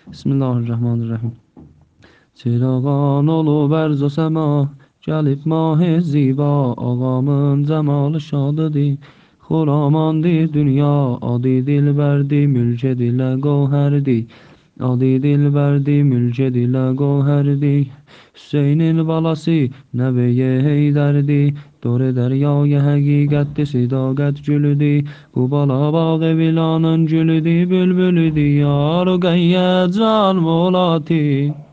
Bismillahirrahmanirrahim. چراغان ولو برز و سما gelip mah ziba ağamın cemalı şadıdi Xuramandı dünya adi dilberdi mülke dile goherdi Adi dilberdi mülke dile goherdi Hüseyin'in balası nebeye heyderdi Dore deryaya hakikatti sidagat gülüdi Bu bala bağı vilanın gülüdi bülbülüdi Yar gayyet can volati